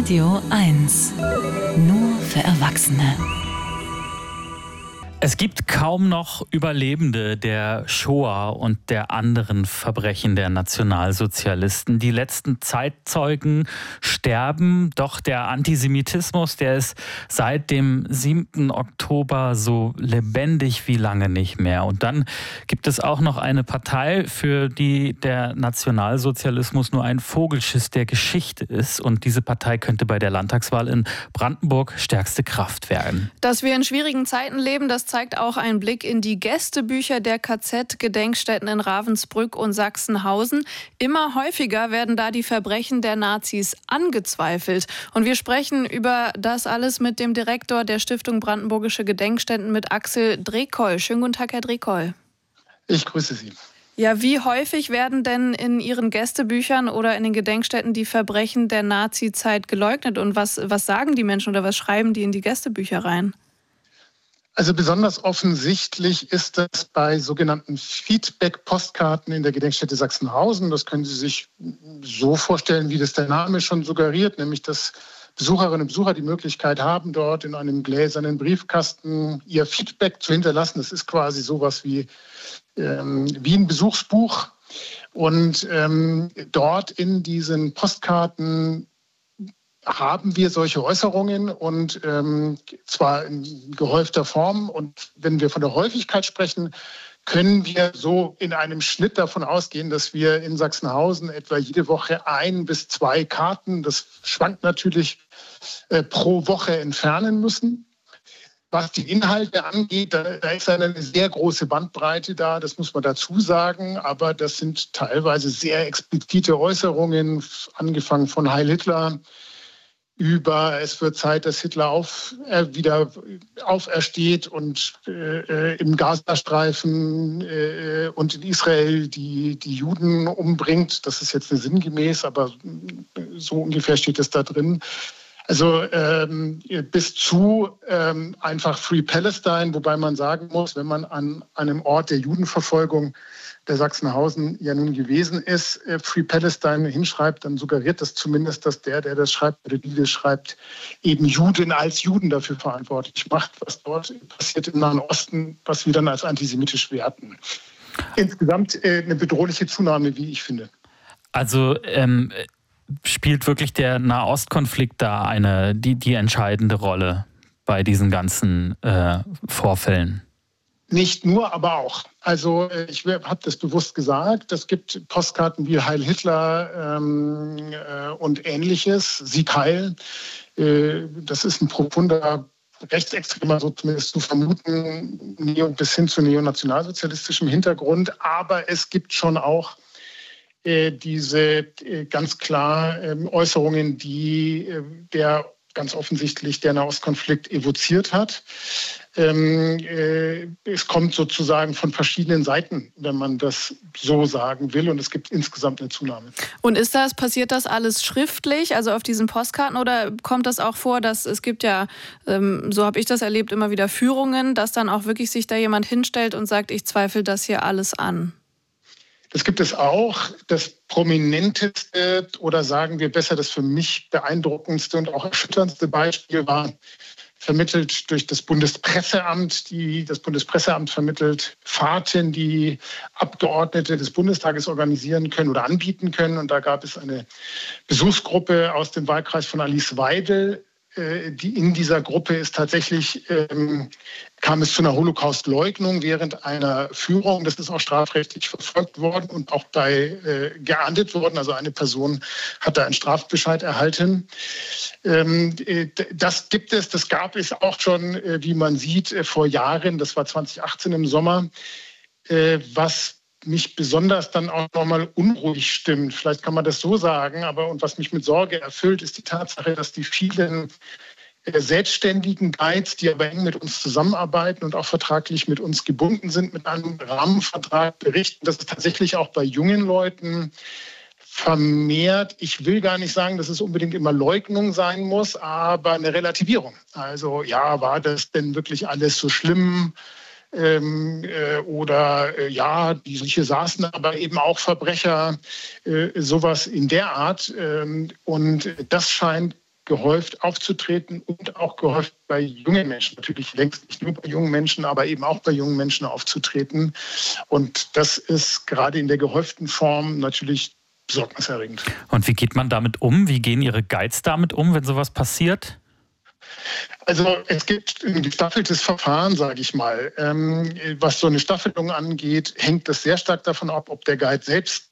Radio 1. Nur für Erwachsene. Es gibt kaum noch Überlebende der Shoah und der anderen Verbrechen der Nationalsozialisten. Die letzten Zeitzeugen sterben, doch der Antisemitismus, der ist seit dem 7. Oktober so lebendig wie lange nicht mehr. Und dann gibt es auch noch eine Partei, für die der Nationalsozialismus nur ein Vogelschiss der Geschichte ist. Und diese Partei könnte bei der Landtagswahl in Brandenburg stärkste Kraft werden. Dass wir in schwierigen Zeiten leben, das zeigt auch ein Blick in die Gästebücher der KZ-Gedenkstätten in Ravensbrück und Sachsenhausen. Immer häufiger werden da die Verbrechen der Nazis angezweifelt. Und wir sprechen über das alles mit dem Direktor der Stiftung Brandenburgische Gedenkstätten, mit Axel Drekoll. Schönen guten Tag, Herr Drekoll. Ich grüße Sie. Ja, wie häufig werden denn in Ihren Gästebüchern oder in den Gedenkstätten die Verbrechen der Nazizeit geleugnet? Und was sagen die Menschen oder was schreiben die in die Gästebücher rein? Also besonders offensichtlich ist das bei sogenannten Feedback-Postkarten in der Gedenkstätte Sachsenhausen. Das können Sie sich so vorstellen, wie das der Name schon suggeriert, nämlich dass Besucherinnen und Besucher die Möglichkeit haben, dort in einem gläsernen Briefkasten ihr Feedback zu hinterlassen. Das ist quasi sowas wie ein Besuchsbuch. Und dort in diesen Postkarten haben wir solche Äußerungen und zwar in gehäufter Form. Und wenn wir von der Häufigkeit sprechen, können wir so in einem Schnitt davon ausgehen, dass wir in Sachsenhausen etwa jede Woche 1 bis 2 Karten, das schwankt natürlich, pro Woche entfernen müssen. Was die Inhalte angeht, da ist eine sehr große Bandbreite da, das muss man dazu sagen. Aber das sind teilweise sehr explizite Äußerungen, angefangen von Heil Hitler über es wird Zeit, dass Hitler wieder aufersteht und im Gazastreifen und in Israel die Juden umbringt. Das ist jetzt nicht sinngemäß, aber so ungefähr steht es da drin. Also bis zu einfach Free Palestine, wobei man sagen muss, wenn man an einem Ort der Judenverfolgung der Sachsenhausen ja nun gewesen ist, Free Palestine hinschreibt, dann suggeriert das zumindest, dass der das schreibt oder die das schreibt, eben Juden als Juden dafür verantwortlich macht, was dort passiert im Nahen Osten, was wir dann als antisemitisch werten. Insgesamt eine bedrohliche Zunahme, wie ich finde. Also spielt wirklich der Nahostkonflikt da die entscheidende Rolle bei diesen ganzen Vorfällen? Nicht nur, aber auch. Also ich habe das bewusst gesagt. Es gibt Postkarten wie Heil Hitler und Ähnliches, Sieg Heil. Das ist ein profunder Rechtsextremer, so zumindest zu vermuten, bis hin zu neonationalsozialistischem Hintergrund. Aber es gibt schon auch diese ganz klar Äußerungen, die der ganz offensichtlich der Nahostkonflikt evoziert hat. Es kommt sozusagen von verschiedenen Seiten, wenn man das so sagen will. Und es gibt insgesamt eine Zunahme. Und passiert das alles schriftlich, also auf diesen Postkarten? Oder kommt das auch vor, dass es gibt ja, so habe ich das erlebt, immer wieder Führungen, dass dann auch wirklich sich da jemand hinstellt und sagt, ich zweifle das hier alles an? Das gibt es auch. Das prominenteste oder sagen wir besser, das für mich beeindruckendste und auch erschütterndste Beispiel war vermittelt durch das Bundespresseamt. Das Bundespresseamt vermittelt Fahrten, die Abgeordnete des Bundestages organisieren können oder anbieten können. Und da gab es eine Besuchsgruppe aus dem Wahlkreis von Alice Weidel. In dieser Gruppe ist tatsächlich, kam es zu einer Holocaust-Leugnung während einer Führung. Das ist auch strafrechtlich verfolgt worden und auch geahndet worden. Also eine Person hat da einen Strafbescheid erhalten. Das gab es auch schon, wie man sieht, vor Jahren. Das war 2018 im Sommer. Was mich besonders dann auch nochmal unruhig stimmt, vielleicht kann man das so sagen, und was mich mit Sorge erfüllt, ist die Tatsache, dass die vielen selbstständigen Guides, die aber eng mit uns zusammenarbeiten und auch vertraglich mit uns gebunden sind, mit einem Rahmenvertrag berichten, dass es tatsächlich auch bei jungen Leuten vermehrt, ich will gar nicht sagen, dass es unbedingt immer Leugnung sein muss, aber eine Relativierung. Also ja, war das denn wirklich alles so schlimm? Hier saßen aber eben auch Verbrecher, sowas in der Art. Und das scheint gehäuft aufzutreten und auch gehäuft bei jungen Menschen, natürlich längst nicht nur bei jungen Menschen, aber eben auch bei jungen Menschen aufzutreten. Und das ist gerade in der gehäuften Form natürlich besorgniserregend. Und wie geht man damit um? Wie gehen Ihre Guides damit um, wenn sowas passiert? Also es gibt ein gestaffeltes Verfahren, sage ich mal. Was so eine Staffelung angeht, hängt das sehr stark davon ab, ob der Guide selbst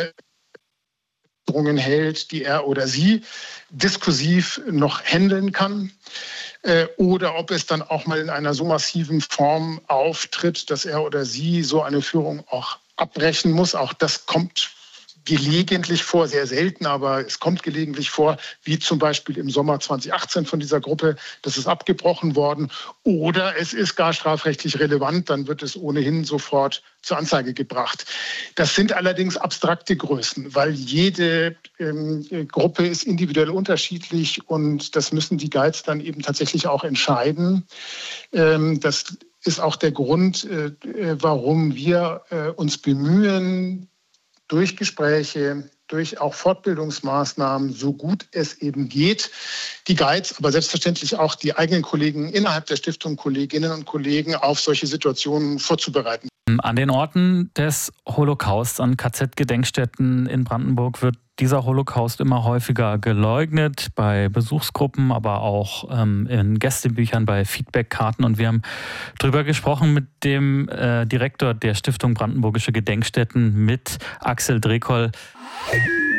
hält, die er oder sie diskursiv noch handeln kann, oder ob es dann auch mal in einer so massiven Form auftritt, dass er oder sie so eine Führung auch abbrechen muss. Auch das kommt gelegentlich vor, sehr selten, aber es kommt gelegentlich vor, wie zum Beispiel im Sommer 2018 von dieser Gruppe, das ist abgebrochen worden. Oder es ist gar strafrechtlich relevant, dann wird es ohnehin sofort zur Anzeige gebracht. Das sind allerdings abstrakte Größen, weil jede Gruppe ist individuell unterschiedlich und das müssen die Guides dann eben tatsächlich auch entscheiden. Das ist auch der Grund, warum wir uns bemühen, durch Gespräche, durch auch Fortbildungsmaßnahmen, so gut es eben geht, die Guides, aber selbstverständlich auch die eigenen Kollegen innerhalb der Stiftung, Kolleginnen und Kollegen auf solche Situationen vorzubereiten. An den Orten des Holocausts, an KZ-Gedenkstätten in Brandenburg, wird dieser Holocaust immer häufiger geleugnet, bei Besuchsgruppen, aber auch in Gästebüchern, bei Feedbackkarten. Und wir haben darüber gesprochen mit dem Direktor der Stiftung Brandenburgische Gedenkstätten, mit Axel Drekoll.